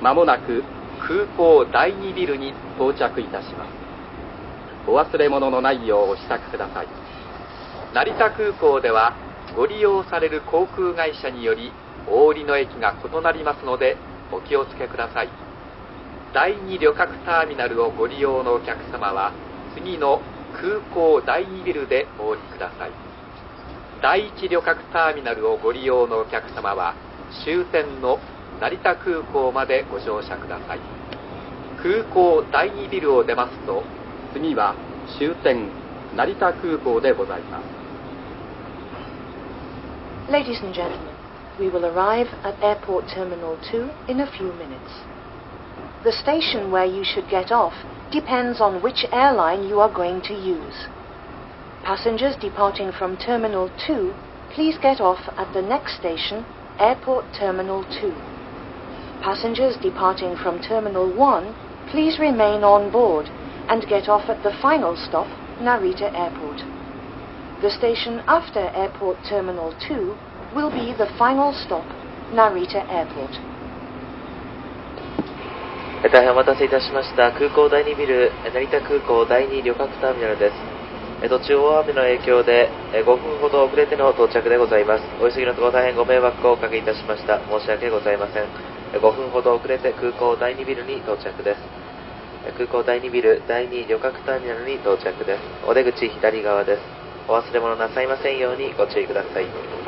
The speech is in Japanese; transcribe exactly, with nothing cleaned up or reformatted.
まもなく空港だいにビルに到着いたします。お忘れ物のないようお支度ください。成田空港ではご利用される航空会社によりお降りの駅が異なりますのでお気をつけください。だいに旅客ターミナルをご利用のお客様は次の空港だいにビルでお降りください。だいいち旅客ターミナルをご利用のお客様は終点の成田空港までご乗車ください。空港だいにビルを出ますと次は終点成田空港でございます。 Ladies and gentlemen, we will arrive at Airport Terminal two in a few minutes. The station where you should get off depends on which airline you are going to use. Passengers departing from Terminal two, please get off at the next station, Airport Terminal two. Passengers departing from Terminal one, please remain on board and get off at the final stop, Narita Airport. The station after Airport Terminal two will be the final stop, Narita Airport. 大変お待たせいたしました。空港だいにビル、成田空港だいに旅客ターミナルです。途中大雨の影響でごふんほど遅れての到着でございます。お急ぎのところ大変ご迷惑をおかけいたしました。申し訳ございません。ごふんほど遅れて空港だいにビルに到着です。空港だいにビルだいに旅客ターミナルに到着です。お出口左側です。お忘れ物なさいませんようにご注意ください。